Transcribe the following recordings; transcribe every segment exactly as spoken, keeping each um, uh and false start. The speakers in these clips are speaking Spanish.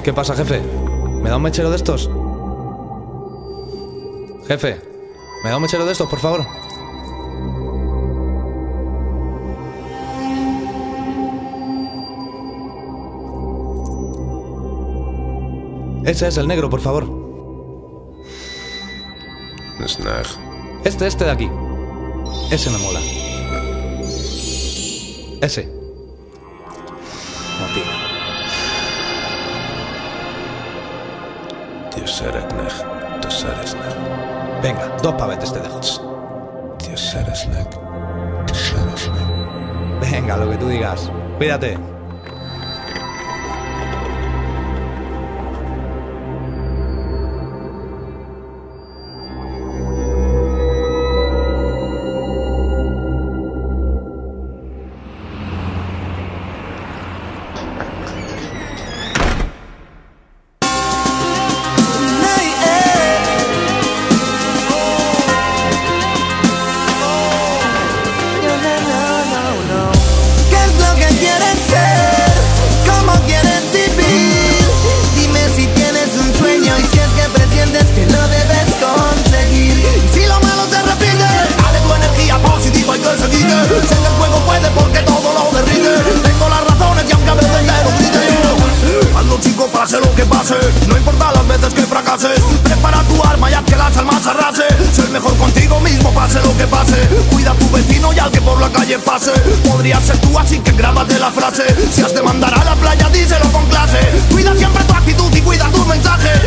¿Qué pasa, jefe? ¿Me da un mechero de estos? Jefe, ¿me da un mechero de estos, por favor? Ese es el negro, por favor. Snag. Este, este de aquí. Ese me mola. Ese. No, tío. Tío Seresneg. Tío Seresneg. Venga, dos pavetes te dejo. Tío Seresneg. Tío Seresneg. Venga, lo que tú digas. Cuídate. Pase lo que pase, no importa las veces que fracases. Prepara tu arma y haz que las almas arrase. Ser mejor contigo mismo, pase lo que pase. Cuida a tu vecino y al que por la calle pase. Podrías ser tú, así que grábate la frase. Si has de mandar a la playa, díselo con clase. Cuida siempre tu actitud y cuida tus mensajes.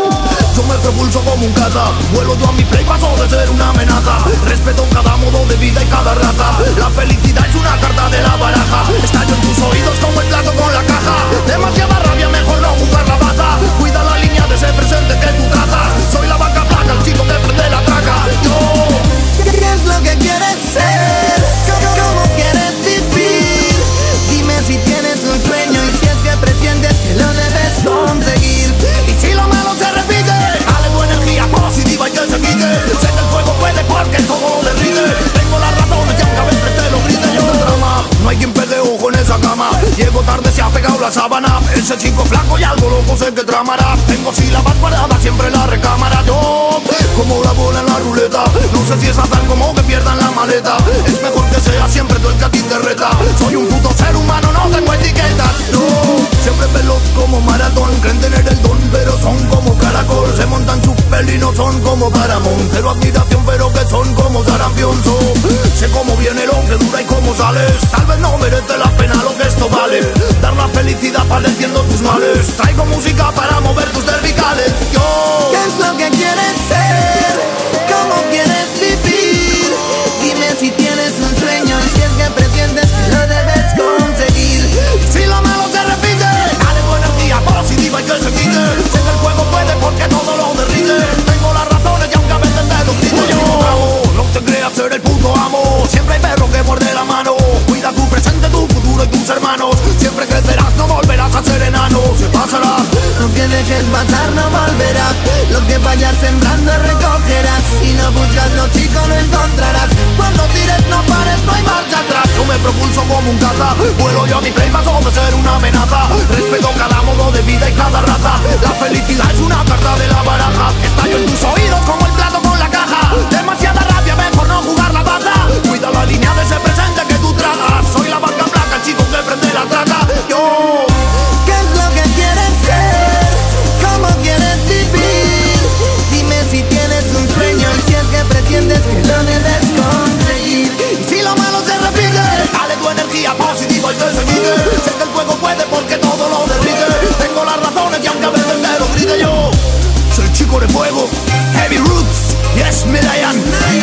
Yo me propulso como un caza. Vuelo yo a mi play, paso de ser una amenaza. Respeto cada modo de vida y cada raza. La felicidad es una carta de la baraja. Estallo en tus oídos como el plato con la caja. Demasiada rabia, mejor no jugar la baza. Cuida la línea de ese presente que tú trazas. Soy la vaca flaca, el chico que prende la traca. Yo, ¿qué es lo que quieres ser? ¿Cómo quieres vivir? Dime si tienes un sueño y si es que presientes que lo debes conseguir. Y si lo malo se repite, dale tu energía positiva y que se quite. Sé que el fuego puede porque todo lo derrite. Tengo las razones y aunque a veces te lo grite yo el drama. No hay quien pegue ojo en esa cama. Llego tarde, se ha pegado la sábana. Ese chico flaco y algo loco sé que tramará. Tengo sílabas guardadas siempre en la recámara. Yo, como la bola en la ruleta. No sé si es azar como que pierdan la maleta. Es mejor que sea siempre tú el que a ti te reta. Soy un puto ser humano, no tengo etiquetas. No, siempre veloz como maratón. Creen tener el don, pero son como caracol. Se montan sus y no son como Paramount. Cero admiración, pero que son como sarampión. So, sé cómo viene lo que dura y cómo sales. Tal vez no merece la pena lo que esto vale. Dar la felicidad padeciendo tus males. Traigo música para mover tus cervicales. Yo, ¿qué es lo que quieres ser? ¿Cómo quieres vivir? Dime si tienes un sueño y si es que pretendes que lo debes conseguir. Y si lo malo se repite, dale tu energía positiva y que se quite. Sé que el fuego puede porque todo lo derrite. Tengo las razones y aunque a veces te lo grito yo. No te creas ser el puto amo. Siempre hay perro que muerde la mano. Cuida tu presente, tu futuro y tus hermanos. Siempre crecerás, no volverás a ser enano. Se pasará. Lo que dejes pasar no volverás. Lo que vayas sembrando recogerás. Si no buscas lo chico no encontrarás. Cuando tires no pares, no hay marcha atrás. Yo me propulso como un caza. Vuelo yo a mi play, paso de ser una amenaza. Respeto cada modo de vida y cada raza. La felicidad es una carta de la baraja. Estallo en tus oídos como el plato con la caja. Demasiada rabia, mejor no jugar la baza. Cuida la línea de ese presente que tú tragas. Soy la vaca blanca, el chico que prende la traca. Yo, ¿qué es lo que quieres ser? ¿Cómo quieres vivir? Dime si tienes un sueño y si es que pretendes que lo debes conseguir. y si lo malo se repite, dale tu energía positiva y que se quite. Sé que el fuego puede porque todo lo derrite. Tengo las razones y aunque a veces te lo grite yo. Soy el chico de fuego, Heavy Roots, yes, Mirayan.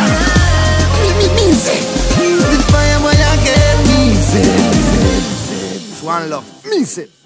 Mince, the fire boy I get Mince. Swan Love, Mince.